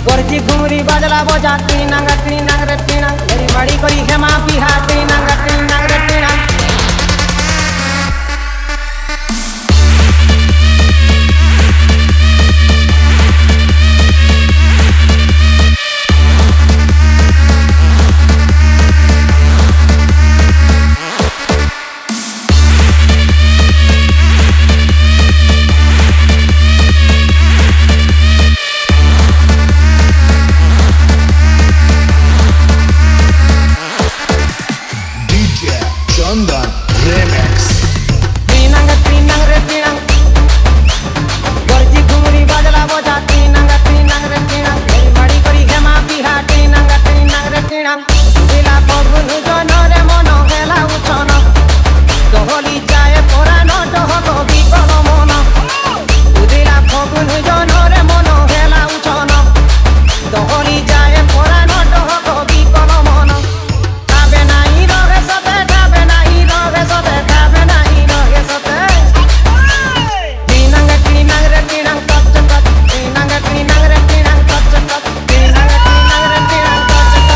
गोरजी घुमरी बजला बोझा टीनांग टीनांग रे टीनांग मेरी बड़ी करी खेमा पिहा टीनांग टीनांग रे टीनांग Chandan Remix टीनांग टीनांग रे टीनांग गोरजी घुमरी बजला बोझा टीनांग टीनांग रे टीनांग मेरी बड़ी करी खेमा पिहा टीनांग टीनांग रे टीनांग दिला फगुन जन रे मन गेला उछन दोहली जाए पुरानो डहको बिकल मन दिला फगुन जन रे मन गेला उछन दोहली जाए पुरानो डहको बिकल मन काबे नाही रहे सते काबे नाही रहे सते काबे नाही रहे सते टीनांग टीनांग रे टीनांग टच टच टीनांग टीनांग रे टीनांग टच टच टीनांग टीनांग रे टीनांग टच टच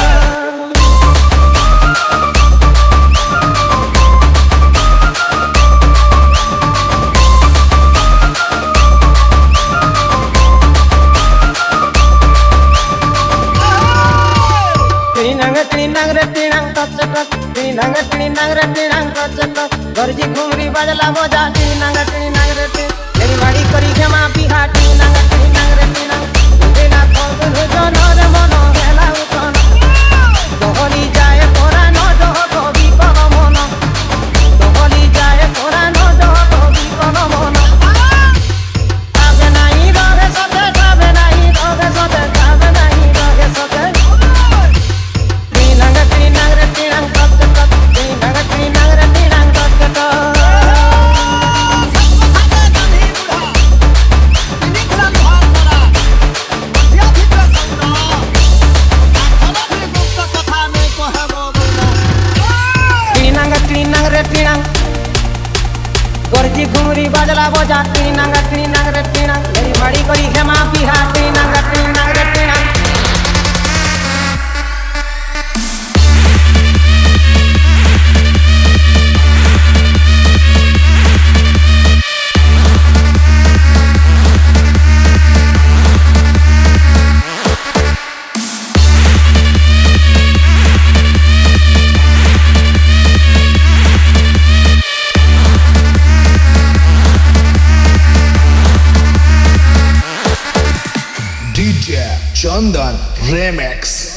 टीनांग टीनांग रे टीनांग टच टच टीनांग टीनांग रे टीनांग टच टच गोरजी घुमरी बजला बोझा टीनांग टीनांग रे टीनांग मेरी बड़ी करी खेमा पिहा टीनांग टीनांग रे टीनांग दिला फगुन जन रे मन गेला उछन दोहली जाए पुरानो डहको बिकल मन दोहली जाए पुरानो डहको बिकल मन काबे नाही रहे सते काबे नाही रहे सते काबे नाही रहे सते टीनांग टीनांग रे टीनांग टच टच टीनांग टीनांग रे टीनांग टच टच टीनांग टीनांग रे टीनांग गोरजी घुमरी बजला बोझा टीनांग टीनांग रे टीनांग मेरी बड़ी करी खेमा पिहा टीनांग टीनांग रे टीनांग DJ Chandan Remix